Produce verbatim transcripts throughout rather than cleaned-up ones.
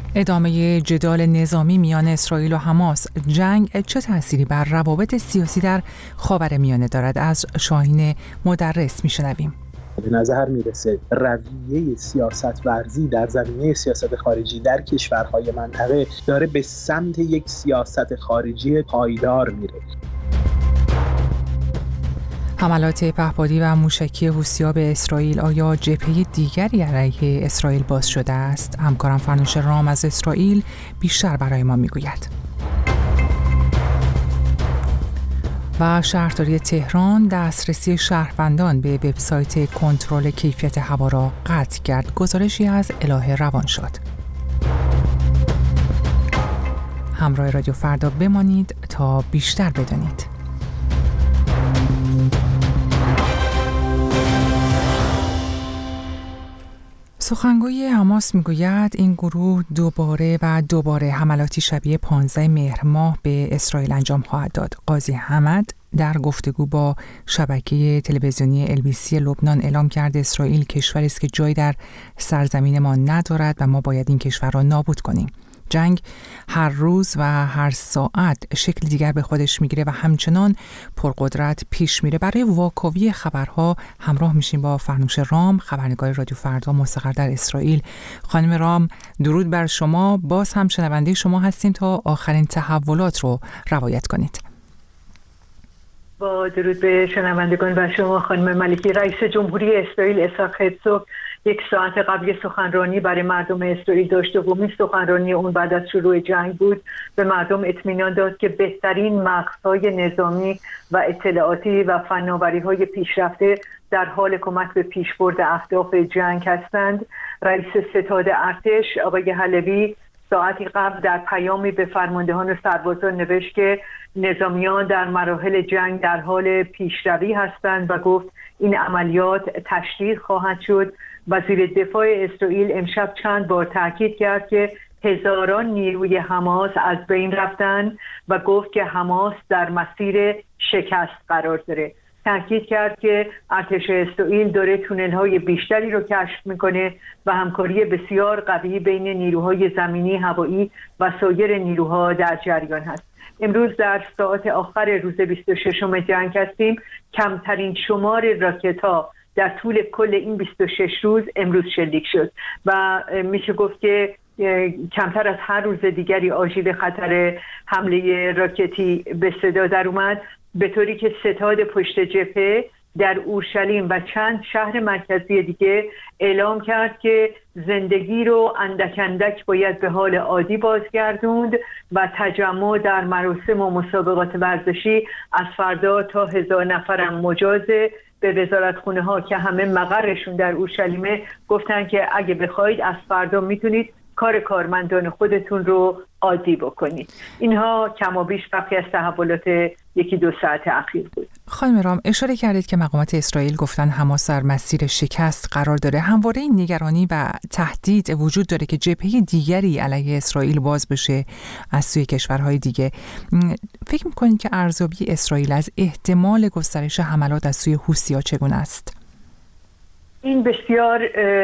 ادامه جدال نظامی میان اسرائیل و حماس، جنگ چه تأثیری بر روابط سیاسی در خاورمیانه دارد؟ از شاهین مدرس میشنویم. به نظر میرسه رویه سیاست ورزی در زمینه سیاست خارجی در کشورهای منطقه داره به سمت یک سیاست خارجی پایدار میره. حملات پهپادی و موشکی حوثی‌ها به اسرائیل، آیا جبهه دیگری علیه اسرائیل باز شده است؟ همکارم فرنوش رام از اسرائیل بیشتر برای ما میگوید. و شهرداری تهران دسترسی شهروندان به وبسایت کنترل کیفیت هوا را قطع کرد. گزارشی از الهه روانشاد. همراه رادیو فردا بمانید تا بیشتر بدانید. سخنگوی حماس میگوید این گروه دوباره و دوباره حملاتی شبیه پانزده مهر ماه به اسرائیل انجام خواهد داد. قاضی حمد در گفتگو با شبکه تلویزیونی ال بی سی لبنان اعلام کرد اسرائیل کشوری است که جایی در سرزمین ما ندارد و ما باید این کشور را نابود کنیم. جنگ هر روز و هر ساعت شکل دیگر به خودش میگیره و همچنان پرقدرت پیش میره. برای واکاوی خبرها همراه میشیم با فرنوش رام، خبرنگار رادیو فردا مستقر در اسرائیل. خانم رام، درود بر شما. باز هم شنونده شما هستیم تا آخرین تحولات رو روایت کنید. با درود به شنوندگان و شما خانم ملکی. رئیس جمهوری اسرائیل اسحاق هرزوگ یک ساعت قبل سخنرانی برای مردم اسرائیل داشت. دومین سخنرانی اون بعد از شروع جنگ بود. به مردم اطمینان داد که بهترین مغزهای نظامی و اطلاعاتی و فناوری‌های پیشرفته در حال کمک به پیشبرد اهداف جنگ هستند. رئیس ستاد ارتش آقای حلبی ساعتی قبل در پیامی به فرماندهان و سربازان نوشت که نظامیان در مراحل جنگ در حال پیشروی هستند و گفت این عملیات تشدید خواهد شد. وزیر دفاع اسرائیل امشب چند بار تاکید کرد که هزاران نیروی حماس از بین رفتند و گفت که حماس در مسیر شکست قرار داره. تاکید کرد که ارتش اسرائیل داره تونل‌های بیشتری رو کشف میکنه و همکاری بسیار قوی بین نیروهای زمینی، هوایی و سایر نیروها در جریان هست. امروز در ساعت آخر روز بیست و ششم جنگ هستیم. کمترین شمار راکت‌ها در طول کل این بیست و شش روز امروز شلیک شد و میشه گفت که کمتر از هر روز دیگری آژیر خطر حمله راکتی به صدا در اومد، به طوری که ستاد پشت جبهه در اورشلیم و چند شهر مرکزی دیگه اعلام کرد که زندگی رو اندک اندک باید به حال عادی بازگردوند و تجمع در مراسم و مسابقات ورزشی از فردا تا هزار نفرم مجازه. به وزارتخونه ها که همه مقرشون در اورشلیمه گفتن که اگه بخواید از فردا میتونید کار کارمندان خودتون رو عادی بکنید. اینها کم و بیش بخشی از تحولات یکی دو ساعت اخیر بود. خانم رام، اشاره کردید که مقامات اسرائیل گفتن حماس در مسیر شکست قرار داره. همواره این نگرانی و تهدید وجود داره که جبهه دیگری علیه اسرائیل باز بشه از سوی کشورهای دیگه. فکر می‌کنید که ارزیابی اسرائیل از احتمال گسترش حملات از سوی حوثی‌ها چگونه است؟ این بسیار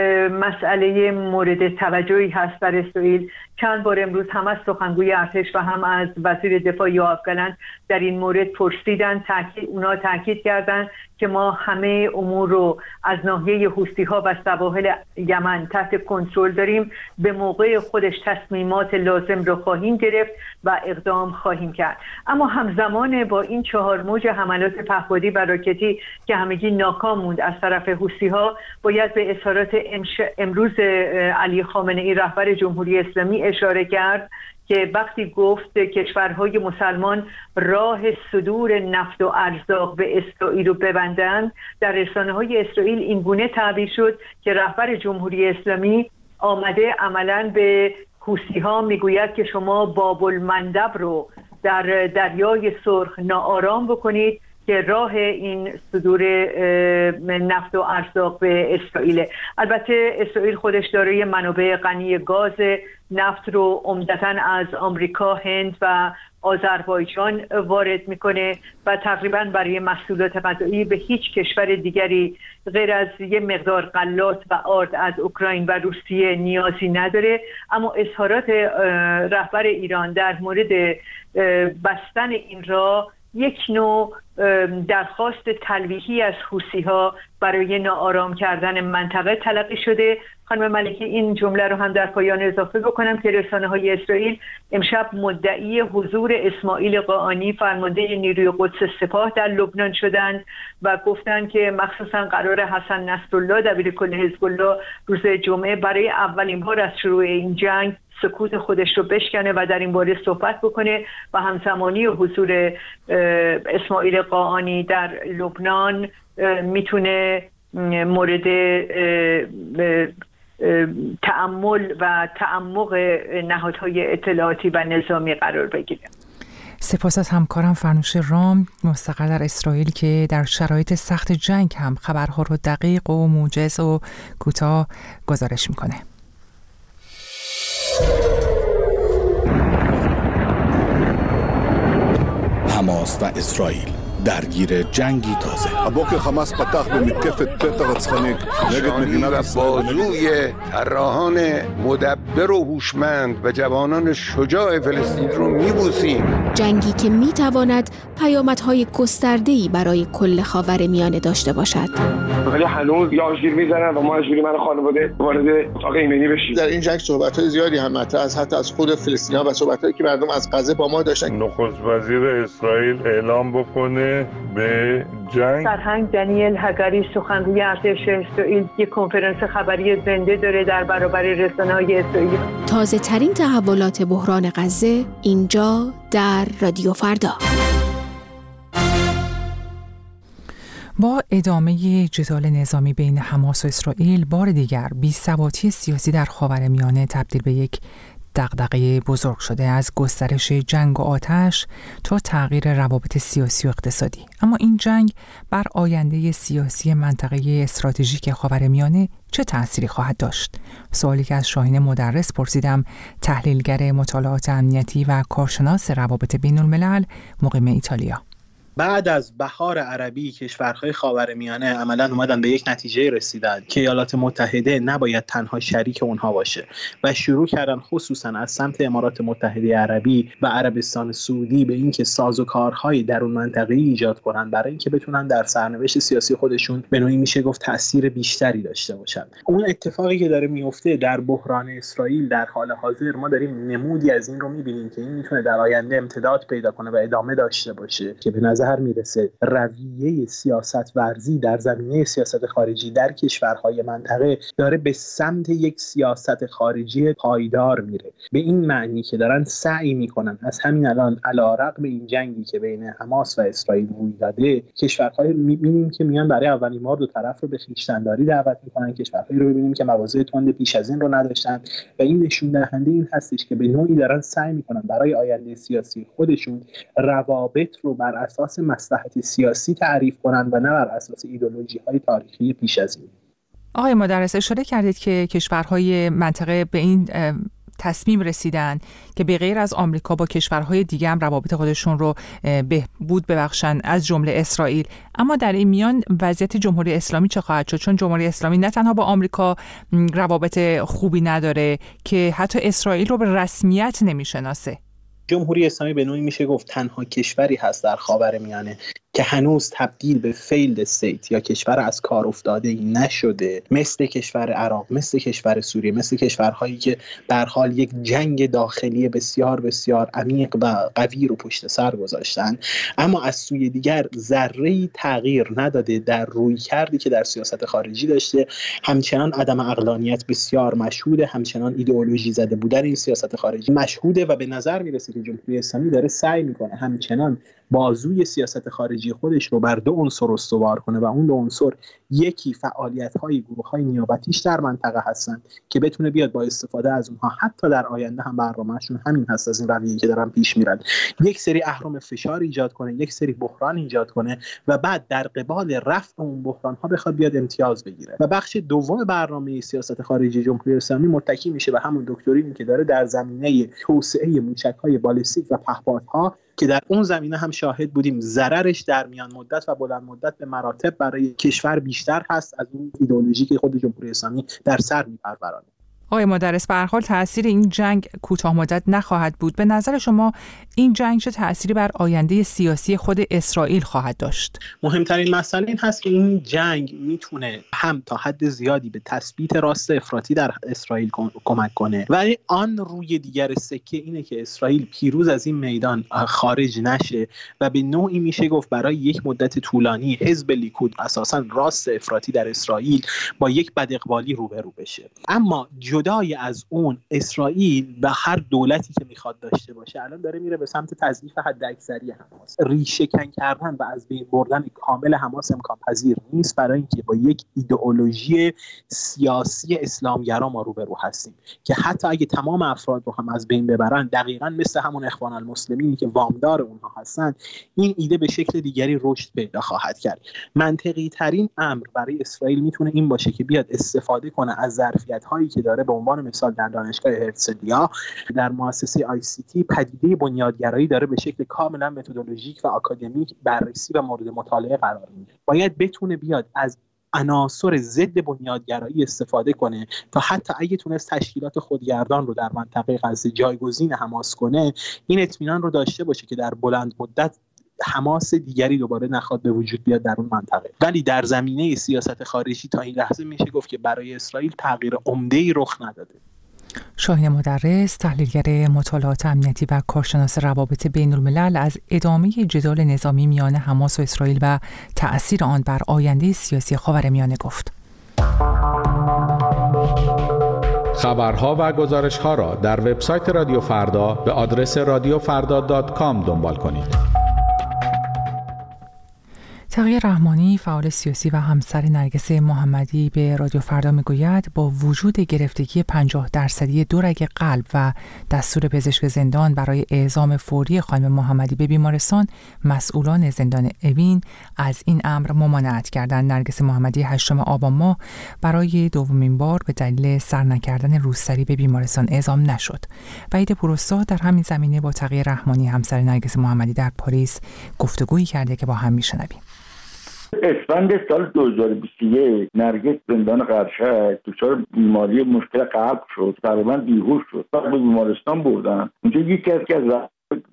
مسئله مورد توجهی هست در اسرائیل. چند بار امروز هم از سخنگوی ارتش و هم از وزیر دفاع یوآف گالنت در این مورد پرسیدن. تاکید اونا تاکید کردن که ما همه امور رو از ناحیه حوثی‌ها و سواحل یمن تحت کنترل داریم. به موقع خودش تصمیمات لازم رو خواهیم گرفت و اقدام خواهیم کرد. اما همزمان با این چهار موج حملات پهپادی و راکتی که همگی ناکام موند از طرف حوثی‌ها، باید به اظهارات امروز علی خامنه‌ای رهبر جمهوری اسلامی اشاره کرد که وقتی گفت کشورهای مسلمان راه صدور نفت و ارزاق به اسرائیل رو ببندند، در رسانه‌های اسرائیل این گونه تعبیر شد که رهبر جمهوری اسلامی آمده عملاً به حوثی‌ها میگوید که شما باب المندب رو در دریای سرخ ناآرام بکنید که راه این صدور نفت و ارزاق به اسرائیل. البته اسرائیل خودش دارای منابع غنی گاز نفت رو عمدتاً از آمریکا، هند و آذربایجان وارد میکنه و تقریبا برای محصولات غذایی به هیچ کشور دیگری غیر از یه مقدار غلات و آرد از اوکراین و روسیه نیازی نداره. اما اظهارات رهبر ایران در مورد بستن این راه یک نوع درخواست تلویحی از حوثی‌ها برای ناآرام کردن منطقه تلقی شده. خانم ملکی، این جمله رو هم در پایان اضافه بکنم که رسانه‌های اسرائیل امشب مدعی حضور اسماعیل قاآنی فرمانده نیروی قدس سپاه در لبنان شدند و گفتند که مخصوصا قرار حسن نصرالله دبیرکل حزب الله روز جمعه برای اولین بار از شروع این جنگ سکوت خودش رو بشکنه و در این باره صحبت بکنه و همزمانی حضور اسماعیل قاآنی در لبنان میتونه مورد تأمل و تعمق نهادهای اطلاعاتی و نظامی قرار بگیره. سپاس از همکارم فرنوش رام مستقر در اسرائیل که در شرایط سخت جنگ هم خبرها رو دقیق و موجز و کوتاه گزارش میکنه. حماس و اسرائیل درگیر جنگی تازه. הבוקר חמאס פתח במתקפת פתע רצחנית נגד מדינת ישראל. بازوی طراحان مدبر و هوشمند و جوانان شجاع فلسطین رو میبوسیم. جنگی که میتواند پیامدهای گسترده‌ای برای کل خاورمیانه داشته باشد. ولی هنوز یا آژیر میزنن و ما مجبوری من و خانواده وارد اتاق ایمنی بشیم. در این جنگ صحبت‌های زیادی هم مطرح از حتی از خود فلسطینی‌ها و صحبت‌هایی که مردم از غزه با ما داشتن. نخست وزیر اسرائیل اعلام بکنه به جنگ. سرهنگ دانیل هگاری سخنگوی ارتش اسرائیل یک کنفرانس خبری زنده داره در برابر رسانه‌های اسرائیل. تازه ترین تحولات بحران غزه اینجا در رادیو فردا. با ادامه جدال نظامی بین حماس و اسرائیل، بار دیگر بی‌ثباتی سیاسی در خاورمیانه تبدیل به یک دغدغه بزرگ شده، از گسترش جنگ و آتش تا تغییر روابط سیاسی و اقتصادی. اما این جنگ بر آینده سیاسی منطقه استراتژیک خاورمیانه چه تأثیری خواهد داشت؟ سوالی که از شاهین مدرس پرسیدم، تحلیلگر مطالعات امنیتی و کارشناس روابط بین الملل مقیم ایتالیا. بعد از بهار عربی کشورهای خاورمیانه عملاً اومدن به یک نتیجه رسیدن که ایالات متحده نباید تنها شریک اونها باشه و شروع کردن خصوصاً از سمت امارات متحده عربی و عربستان سعودی به اینکه سازوکارهای در اون منطقه ایجاد کنن برای اینکه بتونن در سرنوشت سیاسی خودشون به نوعی میشه گفت تأثیر بیشتری داشته باشن. اون اتفاقی که داره میفته در بحران اسرائیل در حال حاضر، ما داریم نمودی از این رو میبینیم که این میتونه در آینده امتداد پیدا کنه و ادامه داشته باشه که به نظر هر میرسه رویه سیاست ورزی در زمینه سیاست خارجی در کشورهای منطقه داره به سمت یک سیاست خارجی پایدار میره، به این معنی که دارن سعی میکنن از همین الان علیرغم این جنگی که بین حماس و اسرائیل روی داده، کشورهای میبینیم که میان برای اولین بار دو طرف رو به خویشتنداری دعوت میکنن، کشورهایی رو ببینیم که مواضع تند پیش از این رو نداشتن و این نشون دهنده این هستش که به نوعی دارن سعی میکنن برای آینده سیاسی خودشون روابط رو بر اساس مصلحت سیاسی تعریف کنند و نه بر اساس ایدئولوژی‌های تاریخی پیش از این. آقای مدرس، اشاره کردید که کشورهای منطقه به این تصمیم رسیدن که به غیر از آمریکا با کشورهای دیگه هم روابط خودشون رو بهبود ببخشن، از جمله اسرائیل. اما در این میان وضعیت جمهوری اسلامی چه خواهد شد؟ چون جمهوری اسلامی نه تنها با آمریکا روابط خوبی نداره که حتی اسرائیل رو به رسمیت نمیشناسه. جمهوری اسلامی به نوعی میشه گفت تنها کشوری هست در خاورمیانه که هنوز تبدیل به فیلد استیت یا کشور از کار افتاده ای نشده، مثل کشور عراق، مثل کشور سوریه، مثل کشورهایی که در حال یک جنگ داخلی بسیار بسیار عمیق و قوی رو پشت سر گذاشتن، اما از سوی دیگر ذره‌ای تغییر نداده در رویکردی که در سیاست خارجی داشته. همچنان عدم عقلانیت بسیار مشهوده، همچنان ایدئولوژی زده بودن این سیاست خارجی مشهوده و به نظر میرسه که جمهوری اسلامی داره سعی میکنه همچنان بازوی سیاست خارجی خودش رو بر دو عنصر استوار کنه و اون دو عنصر یکی فعالیت‌های گروه‌های نیابتیش در منطقه هستن که بتونه بیاد با استفاده از اونها حتی در آینده هم برنامه‌شون همین هست از این رویه‌ای که دارن پیش میرن، یک سری اهرم فشار ایجاد کنه، یک سری بحران ایجاد کنه و بعد در قبال رفع اون بحران‌ها بخواد بیاد امتیاز بگیره. و بخش دوم برنامه سیاست خارجی جمهوری اسلامی متکی میشه به همون دکترینی که داره در زمینه توسعه موشک‌های بالستیک و پهپادها که در اون زمینه هم شاهد بودیم ضررش در میان مدت و بلند مدت به مراتب برای کشور بیشتر هست از اون ایدئولوژی که خود جمهوری اسلامی در سر می‌پرورانه. آقای مدرس، به هر حال تأثیر این جنگ کوتاه مدت نخواهد بود. به نظر شما این جنگ چه تأثیری بر آینده سیاسی خود اسرائیل خواهد داشت؟ مهمترین مسئله این هست که این جنگ میتونه هم تا حد زیادی به تثبیت راست افراطی در اسرائیل کمک کنه، ولی آن روی دیگر سکه اینه که اسرائیل پیروز از این میدان خارج نشه و به نوعی میشه گفت برای یک مدت طولانی حزب لیکود، اساساً راست افراطی در اسرائیل، با یک بداقبالی روبرو بشه. اما جدای از اون اسرائیل به هر دولتی که میخواد داشته باشه الان داره میره به سمت تضعیف حداکثری حماس. ریشه کن کردن و از بین بردن کامل حماس امکان پذیر نیست، برای اینکه با یک ایدئولوژی سیاسی اسلامگرا ما روبرو هستیم که حتی اگه تمام افراد رو هم از بین ببرن، دقیقاً مثل همون اخوان المسلمینی که وامدار اونها هستن، این ایده به شکل دیگری رشد پیدا خواهد کرد. منطقی ترین امر برای اسرائیل میتونه این باشه که بیاد استفاده کنه از ظرفیت هایی که داره. به عنوان مثال در دانشگاه هرتزلیا، در مؤسسه آی سی تی، پدیده بنیادگرایی داره به شکل کاملا متدولوژیک و آکادمیک بررسی و مورد مطالعه قرار میگیره. باید بتونه بیاد از عناصر ضد بنیادگرایی استفاده کنه تا حتی اگه تونست تشکیلات خودگردان رو در منطقه غزه جایگزین حماس کنه، این اطمینان رو داشته باشه که در بلند مدت حماس دیگری دوباره نخواد به وجود بیاد در اون منطقه. ولی در زمینه سیاست خارجی تا این لحظه میشه گفت که برای اسرائیل تغییر عمده‌ای رخ نداده. شاهین مدرس، تحلیلگر مطالعات امنیتی و کارشناس روابط بین الملل، از ادامه جدال نظامی میان حماس و اسرائیل و تأثیر آن بر آینده سیاسی خاورمیانه گفت. خبرها و گزارش‌ها را در وبسایت رادیو فردا به آدرس رادیو فردا دات کام دنبال کنید. تقی رحمانی، فعال سیاسی و همسر نرگس محمدی، به رادیو فردا میگوید با وجود گرفتگی پنجاه درصدی دو رگ قلب و دستور پزشک زندان برای اعزام فوری خانم محمدی به بیمارستان، مسئولان زندان اوین از این امر ممانعت کردند. نرگس محمدی هشتم آبان ماه برای دومین بار به دلیل سر نکردن روسری به بیمارستان اعزام نشد. وحید پوراستاد در همین زمینه با تقی رحمانی، همسر نرگس محمدی، در پاریس گفتگویی کرده که با هم میشنویم. اسفند سال دو هزار و بیست و یک نرگس زندان قرشک دچار بیماری مشکل قلب شد، تقریبا بیهوش شد. بعد به بیمارستان بردن. اونجا یکی از که از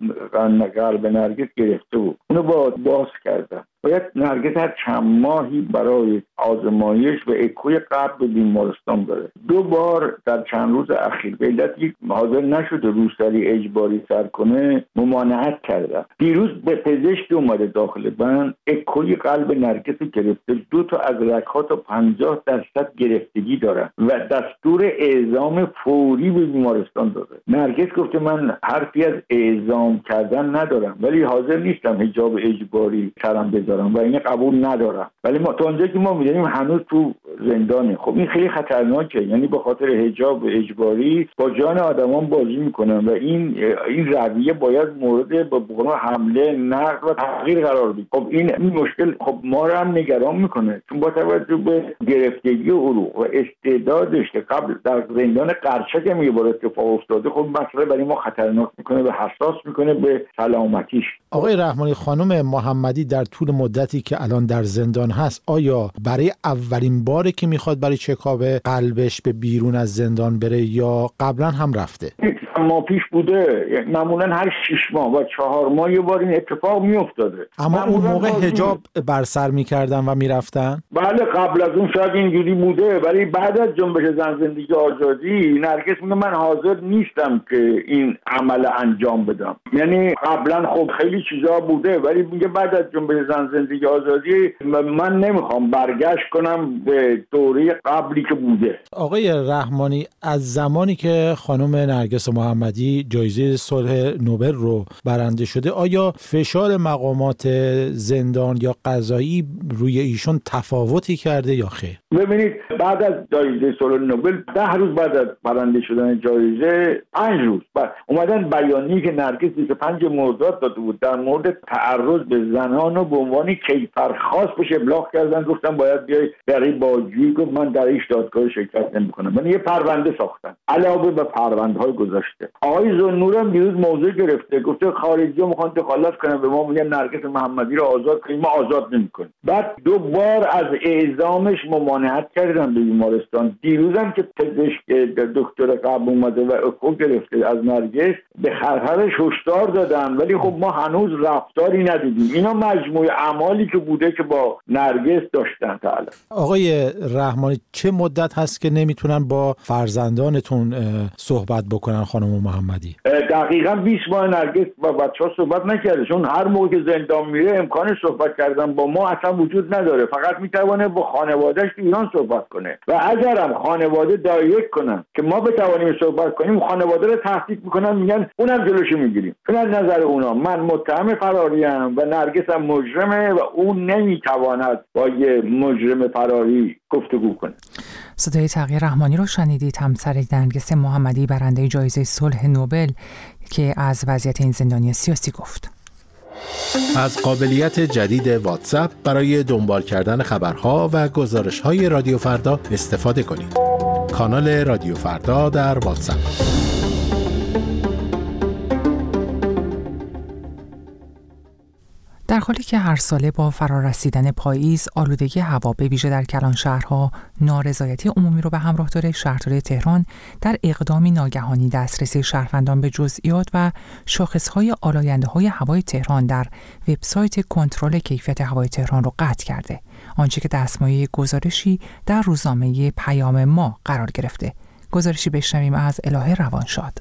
قلب نرگس گرفته بود، اونو با باز کردن. باید نرگس هر چند ماهی برای آزمایش و اکوی قلب به بیمارستان بره. دو بار در چند روز اخیر به علت یک حاضر نشده روسری اجباری سر کنه ممانعت کرده. دیروز به پزشک اومده داخل بند، اکوی قلب نرگس گرفته، دو تا از رگ‌ها تا پنجاه درصد گرفتگی داره و دستور اعزام فوری به بیمارستان داده. نرگس گفته من حرفی از اعزام کردن ندارم، ولی حاضر نیستم حجاب اجباری سرم بذارم و اینه قبول ندارم. ولی ما تا اونجایی که ما می‌دونیم هنوز تو زندانه. خب این خیلی خطرناکه، یعنی به خاطر حجاب اجباری با جان آدمان بازی میکنن و این این رویه باید مورد به قول حمله، نقد و تغییر قرار بگیره. خب این این مشکل خب ما رو هم نگران میکنه، چون با توجه به گرفتگی عروق و استعدادش که قبل در زندان قرچک هم یه بار اتفاق افتاده، خب مسئله برای ما خطرناک میکنه و حساس میکنه به سلامتیش. آقای رحمانی، خانم محمدی در طول مدتی که الان در زندان هست، آیا برای اولین باره که میخواد برای چکاپ قلبش به بیرون از زندان بره یا قبلا هم رفته؟ ما پیش بوده، معمولا هر شش ماه و چهار ماه یه بار این اتفاق میافتاده. اما اون موقع حجاب بر سر میکردن و میرفتن؟ بله قبل از اون شاید اینجوری بوده، ولی بعد از جنبش زن زندگی آزادی نرگس میگه من حاضر نیستم که این عمل انجام بدم. یعنی قبلا خب خیلی چیزا بوده، ولی میگه بعد از جنبش زن زندگی آزادی من نمیخوام برگشت کنم به دوره قبلی که بوده. آقای رحمانی، از زمانی که خانم نرگس محمدی جایزه صلح نوبل رو برنده شده، آیا فشار مقامات زندان یا قضایی روی ایشون تفاوتی کرده یا خیر؟ ببینید بعد از جایزه صلح نوبل ده روز بعد از برنده شدن جایزه پنج روز بعد اومدن بیانیه‌ای که نرگس بیست و پنج مرداد داده بود در مورد تعرض به زنان و به عنوان کیفرخواست بهش ابلاغ کردن، گفتن باید بیای برای بازجویی. گفت من در هیچ دادگاه شرکت نمی‌کنم. من یه پرونده ساختن علاوه به پرونده‌های گذشته. آقای ذوالنور هم دیروز موضوع گرفته، گفته خارجی‌ها می‌خوان دخالت کنن، به ما میگن نرگس محمدی رو آزاد کنیم، ما آزاد نمی‌کنیم. بعد دو بار از اعزامش ممانعت کردن به بیمارستان. دیروزم که پزشک دکتر قبل اومده و اکو گرفته از نرگس، به خطرش هشدار دادن، ولی خب ما هنوز رفتاری ندیدیم. اینا مجموعه اعمالی که بوده که با نرگس داشتن تا الان. آقای رحمانی چه مدت هست که نمیتونن با فرزندانتون صحبت بکنن خانم محمدی؟ دقیقاً بیست ماه نرگس با بچه‌ها صحبت نکرده، چون هر موقع که زندان میره امکان صحبت کردن با ما اصلا وجود نداره. فقط میتونه با خانواده‌اش تو ایران صحبت کنه و اگرم خانواده دایرکت کنن که ما بتوانیم صحبت کنیم، خانواده رو تهدید میکنن، میگن اونم جلوشو میگیریم. چون از نظر اونا من متهم فراریم و نرگس هم مجرمه و اون نمیتواند با یه مجرم فراری گفتگو کنه. صدای تقی رحمانی رو شنیدید، همسر نرگس محمدی برنده جایزه صلح نوبل که از وضعیت این زندانی سیاسی گفت. از قابلیت جدید واتساپ برای دنبال کردن خبرها و گزارش‌های رادیو فردا استفاده کنید. کانال رادیو فردا در واتساپ. در حالی که هر ساله با فرارسیدن پاییز آلودگی هوا به ویژه در کلان شهرها نارضایتی عمومی رو به همراه داره، شهرداری تهران در اقدامی ناگهانی دسترسی شهروندان به جزئیات و شاخص‌های آلاینده‌های هوای تهران در وبسایت کنترل کیفیت هوای تهران رو قطع کرده، آنچه که دستمایه گزارشی در روزنامه پیام ما قرار گرفته. گزارشی بشنویم از الهه روانشاد.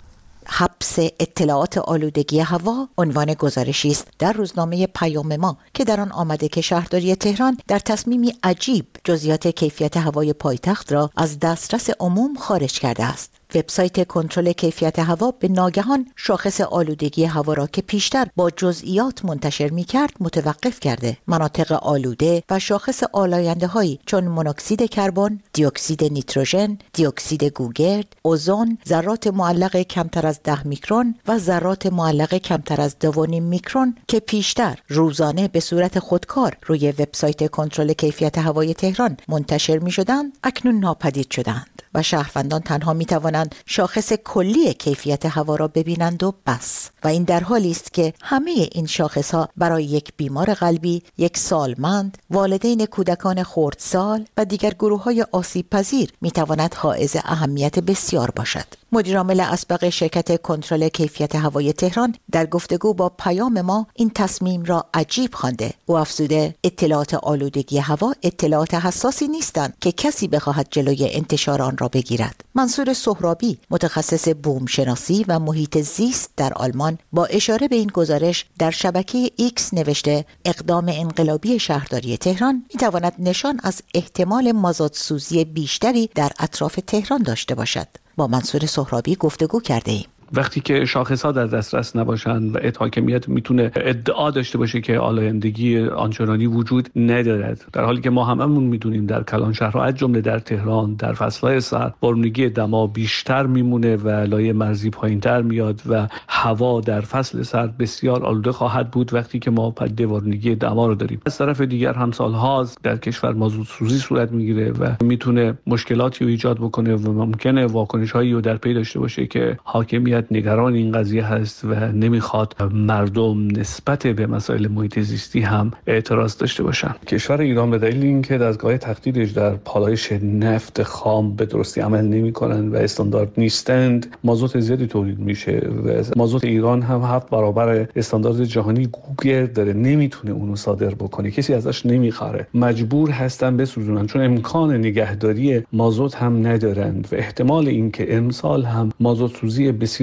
حبس اطلاعات آلودگی هوا عنوان گزارشی است در روزنامه پیام ما که در آن آمده که شهرداری تهران در تصمیمی عجیب جزئیات کیفیت هوای پایتخت را از دسترس عموم خارج کرده است. وبسایت کنترل کیفیت هوا به ناگهان شاخص آلودگی هوا را که پیشتر با جزئیات منتشر می‌کرد متوقف کرده. مناطق آلوده و شاخص آلاینده‌هایی چون مونوکسید کربن، دی اکسید نیتروژن، دی اکسید گوگرد، اوزون، ذرات معلق کمتر از ده میکرون و ذرات معلق کمتر از دو و نیم میکرون که پیشتر روزانه به صورت خودکار روی وبسایت کنترل کیفیت هوای تهران منتشر می‌شدند، اکنون ناپدید شدند و شهروندان تنها می‌توانند شاخص کلی کیفیت هوا را ببینند و بس. و این در حالی است که همه این شاخص‌ها برای یک بیمار قلبی، یک سالمند، والدین کودکان خردسال و دیگر گروه‌های آسیب‌پذیر می‌تواند حائز اهمیت بسیار باشد. مدیرعامل اسبق شرکت کنترل کیفیت هوای تهران در گفتگو با پیام ما این تصمیم را عجیب خوانده. او افزوده اطلاعات آلودگی هوا اطلاعات حساسی نیستند که کسی بخواهد جلوی انتشار آن را بگیرد. منصور سهرابی متخصص بوم شناسی و محیط زیست در آلمان با اشاره به این گزارش در شبکه ایکس نوشته اقدام انقلابی شهرداری تهران میتواند نشان از احتمال مازاد سوزی بیشتری در اطراف تهران داشته باشد. با منصور سهرابی گفتگو کرده ایم. وقتی که شاخص‌ها در دسترس نباشند و حاکمیت میتونه ادعا داشته باشه که آلایندگی آنچنانی وجود ندارد، در حالی که ما هممون میدونیم در کلان شهرها از جمله در تهران در فصل‌های سرد بارندگی دما بیشتر میمونه و لایه مرزی پایین‌تر میاد و هوا در فصل سرد بسیار آلوده خواهد بود وقتی که ما پدیده بارندگی دما رو داریم. از طرف دیگر هم سال‌هاست در کشور مازوت‌سوزی صورت میگیره و میتونه مشکلاتی رو ایجاد بکنه و ممکنه واکنش‌هایی رو در پی داشته باشه که حاکمیت نگران این قضیه هست و نمیخواد مردم نسبت به مسائل محیط زیستی هم اعتراض داشته باشن. کشور ایران به دلیل اینکه دستگاه تخدیرش در پالایش نفت خام به درستی عمل نمیکنن و استاندارد نیستند، مازوت زیادی تولید میشه و مازوت ایران هم هفت برابر استاندارد جهانی گوگرد داره، نمیتونه اونو صادر بکنه، کسی ازش نمیخره، مجبور هستن بسوزونن چون امکان نگهداری مازوت هم ندارند و احتمال اینکه امسال هم مازوت سوزی بسیار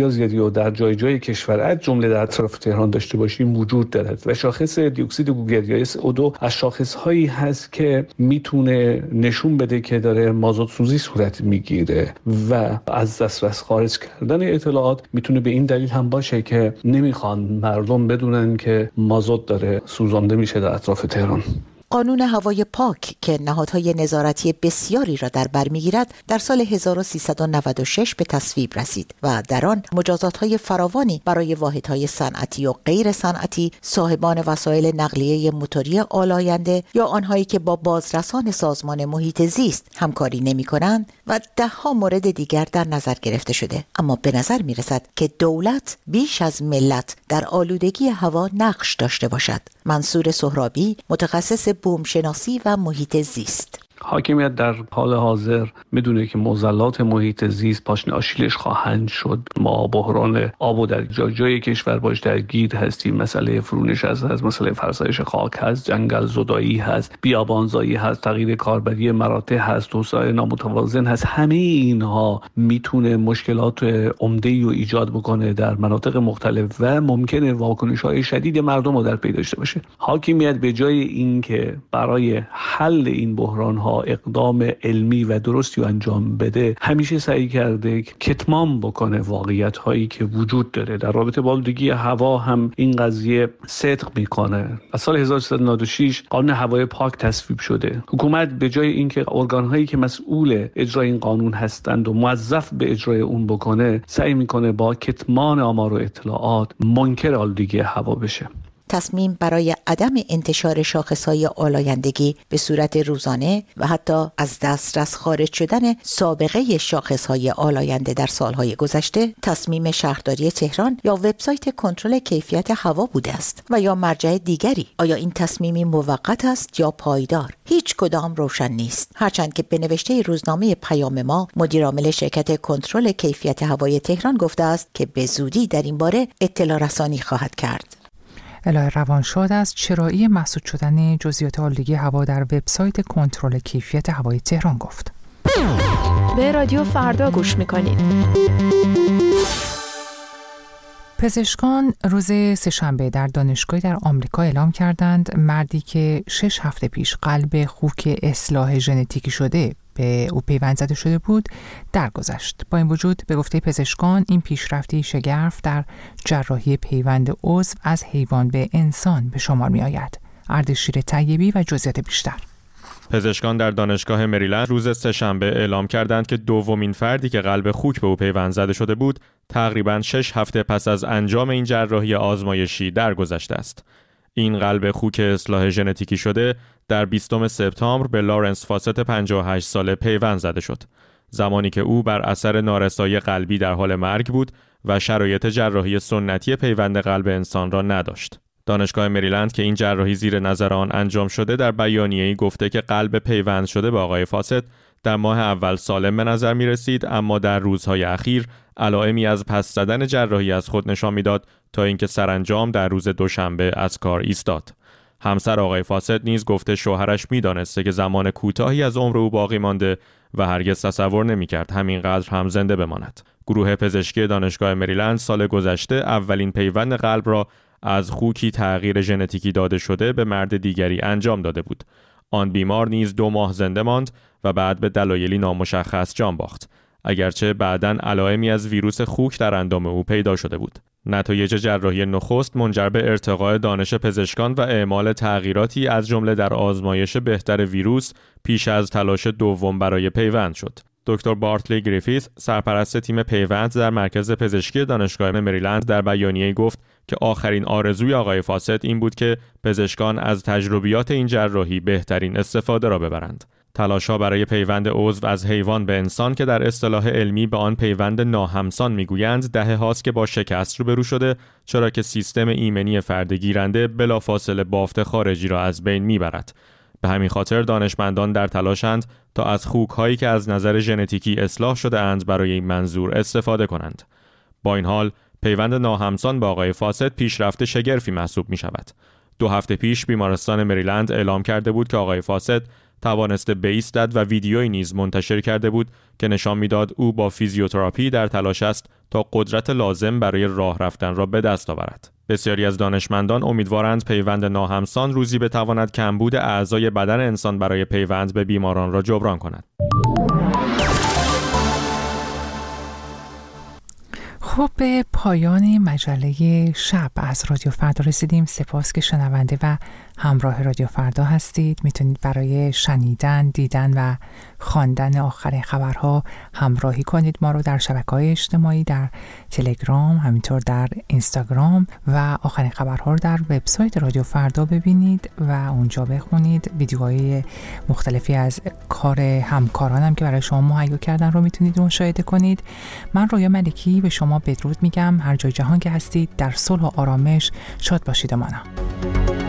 بسیار زیادی و در جای جای کشور از جمله در اطراف تهران داشته باشیم وجود دارد و شاخص دی اکسید کوبی یا اس او دو از شاخص‌هایی هست که میتونه نشون بده که داره مازوت سوزی صورت میگیره و از دسترس خارج کردن اطلاعات میتونه به این دلیل هم باشه که نمیخوان مردم بدونن که مازوت داره سوزانده میشه در اطراف تهران. قانون هوای پاک که نهادهای نظارتی بسیاری را در بر میگیرد در سال هزار و سیصد و نود و شش به تصویب رسید و در آن مجازات‌های فراوانی برای واحدهای صنعتی و غیر صنعتی، صاحبان وسایل نقلیه موتوری آلاینده یا آنهایی که با بازرسان سازمان محیط زیست همکاری نمی‌کنند و ده‌ها مورد دیگر در نظر گرفته شده. اما به نظر می‌رسد که دولت بیش از ملت در آلودگی هوا نقش داشته باشد. منصور سهرابی، متخصص بومشناسی و محیط زیست: حاکمیت در حال حاضر میدونه که معضلات محیط زیست پاشنه آشیلش خواهند شد. ما بحران آب و در جای جای کشور باش درگیر هستیم. مسئله فرونش هست، از مسئله فرسایش خاک هست، جنگل زدایی هست، بیابانزایی هست، تغییر کاربری مراتع هست، توسعه نامتوازن هست. همه اینها میتونه مشکلات عمده‌ای رو ایجاد بکنه در مناطق مختلف و ممکنه واکنش‌های شدید مردم رو در پی داشته باشه. حاکمیت به جای اینکه برای حل این بحران اقدام علمی و درستی رو انجام بده، همیشه سعی کرده کتمان بکنه واقعیت هایی که وجود داره. در رابطه با آلودگی هوا هم این قضیه صدق میکنه. از سال هزار و سیصد و نود و شش قانون هوای پاک تصویب شده. حکومت به جای اینکه ارگان هایی که مسئول اجرای این قانون هستند و موظف به اجرای اون بکنه، سعی میکنه با کتمان آمار و اطلاعات منکر آلودگی هوا بشه. تصمیم برای عدم انتشار شاخصهای آلایندگی به صورت روزانه و حتی از دسترس خارج شدن سابقه شاخصهای آلاینده در سالهای گذشته تصمیم شهرداری تهران یا وبسایت کنترل کیفیت هوا بوده است و یا مرجع دیگری. آیا این تصمیمی موقت است یا پایدار؟ هیچ کدام روشن نیست. هرچند که به نوشته روزنامه پیام ما، مدیر عامل شرکت کنترل کیفیت هوای تهران گفته است که به زودی در این باره اطلاع رسانی خواهد کرد. الهه روانشاد از چرایی مسدود شدن جزئیات آلودگی هوا در وبسایت کنترل کیفیت هوای تهران گفت. به رادیو فردا گوش میکنید. پزشکان روز سه‌شنبه در دانشگاهی در آمریکا اعلام کردند مردی که شش هفته پیش قلب خوک اصلاح ژنتیکی شده به او پیوند زده شده بود درگذشت. با این وجود به گفته پزشکان این پیشرفتی شگرف در جراحی پیوند عضو از حیوان به انسان به شمار می آید. اردشیر طیبی و جزئیات بیشتر. پزشکان در دانشگاه مریلند روز سه‌شنبه اعلام کردند که دومین فردی که قلب خوک به او پیوند زده شده بود تقریباً شش هفته پس از انجام این جراحی آزمایشی درگذشته است. این قلب خوک اصلاح ژنتیکی شده در بیستم سپتامبر به لارنس فاست پنجاه و هشت ساله پیوند زده شد، زمانی که او بر اثر نارسایی قلبی در حال مرگ بود و شرایط جراحی سنتی پیوند قلب انسان را نداشت. دانشگاه مریلند که این جراحی زیر نظر آن انجام شده در بیانیه‌ای گفته که قلب پیوند شده به آقای فاست در ماه اول سالم به نظر می رسید، اما در روزهای اخیر علائمی از پس زدن جراحی از خود نشان میداد تا اینکه سرانجام در روز دوشنبه از کار ایستاد. همسر آقای فاست نیز گفته شوهرش میدانسته که زمان کوتاهی از عمر او باقی مانده و هرگز تصور نمی‌کرد همینقدر هم زنده بماند. گروه پزشکی دانشگاه مریلند سال گذشته اولین پیوند قلب را از خوکی تغییر ژنتیکی داده شده به مرد دیگری انجام داده بود. آن بیمار نیز دو ماه زنده ماند و بعد به دلایلی نامشخص جان باخت، اگرچه بعداً علائمی از ویروس خوک در اندام او پیدا شده بود. نتایج جراحی نخست منجر به ارتقاء دانش پزشکان و اعمال تغییراتی از جمله در آزمایش بهتر ویروس پیش از تلاش دوم برای پیوند شد. دکتر بارتلی گریفیث، سرپرست تیم پیوند در مرکز پزشکی دانشگاه مریلند، در بیانیه‌ای گفت که آخرین آرزوی آقای فاست این بود که پزشکان از تجربیات این جراحی بهترین استفاده را ببرند. تلاش‌ها برای پیوند عضو از حیوان به انسان که در اصطلاح علمی به آن پیوند ناهمسان میگویند دهه هاست که با شکست روبرو شده، چرا که سیستم ایمنی فرد گیرنده بلافاصله بافت خارجی را از بین میبرد. به همین خاطر دانشمندان در تلاشند تا از خوک‌هایی که از نظر ژنتیکی اصلاح شده اند برای این منظور استفاده کنند. با این حال پیوند ناهمسان با آقای فاست پیشرفت شگرفی محسوب می شود. دو هفته پیش بیمارستان مریلند اعلام کرده بود که آقای فاست توانسته بایستد و ویدیویی نیز منتشر کرده بود که نشان میداد او با فیزیوتراپی در تلاش است تا قدرت لازم برای راه رفتن را به دست آورد. بسیاری از دانشمندان امیدوارند پیوند ناهمسان روزی بتواند کمبود اعضای بدن انسان برای پیوند به بیماران را جبران کند. خب به پایان مجله شب از رادیو فردا رسیدیم. سپاس که شنونده و همراه رادیو فردا هستید. میتونید برای شنیدن، دیدن و خواندن آخرین خبرها همراهی کنید ما رو در شبکه‌های اجتماعی، در تلگرام، همینطور در اینستاگرام و آخرین خبرها رو در وبسایت رادیو فردا ببینید و اونجا بخونید. ویدیوهای مختلفی از کار همکارانم که برای شما مهیا کردن رو میتونید مشاهده کنید. من رویا ملکی به شما بدرود میگم. هر جای جهان که هستید در صلح و آرامش شاد باشید. امانا.